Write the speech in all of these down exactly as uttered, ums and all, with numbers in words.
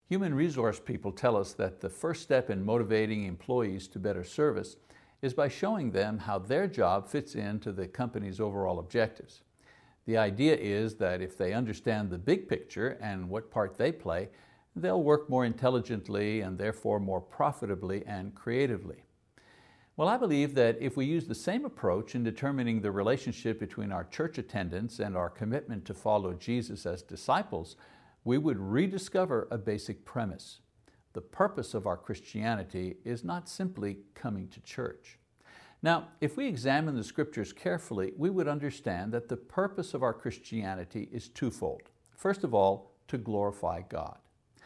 Human resource people tell us that the first step in motivating employees to better service is by showing them how their job fits into the company's overall objectives. The idea is that if they understand the big picture and what part they play, they'll work more intelligently and therefore more profitably and creatively. Well, I believe that if we use the same approach in determining the relationship between our church attendance and our commitment to follow Jesus as disciples, we would rediscover a basic premise. The purpose of our Christianity is not simply coming to church. Now, if we examine the scriptures carefully, we would understand that the purpose of our Christianity is twofold. First of all, to glorify God.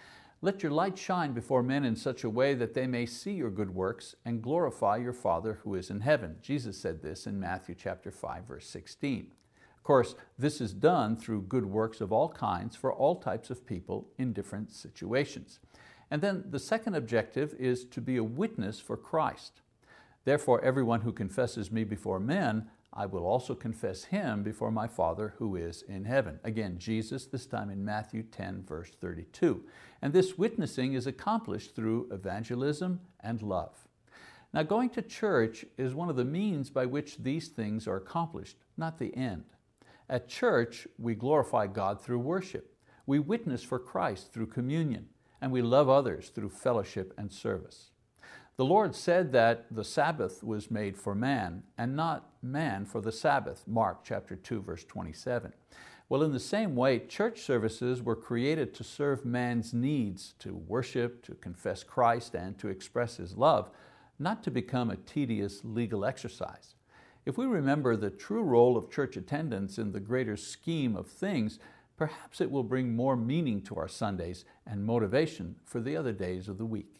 Let your light shine before men in such a way that they may see your good works and glorify your Father who is in heaven. Jesus said this in Matthew chapter five, verse sixteen. Of course, this is done through good works of all kinds for all types of people in different situations. And then the second objective is to be a witness for Christ. Therefore, everyone who confesses me before men, I will also confess him before my Father who is in heaven. Again, Jesus, this time in Matthew ten, verse thirty-two. And this witnessing is accomplished through evangelism and love. Now, going to church is one of the means by which these things are accomplished, not the end. At church, we glorify God through worship. We witness for Christ through communion, and we love others through fellowship and service. The Lord said that the Sabbath was made for man and not man for the Sabbath, Mark chapter two, verse twenty-seven. Well, in the same way, church services were created to serve man's needs, to worship, to confess Christ, and to express His love, not to become a tedious legal exercise. If we remember the true role of church attendance in the greater scheme of things, perhaps it will bring more meaning to our Sundays and motivation for the other days of the week.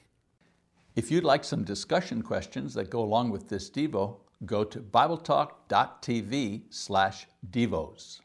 If you'd like some discussion questions that go along with this Devo, go to bibletalk dot t v slash devos.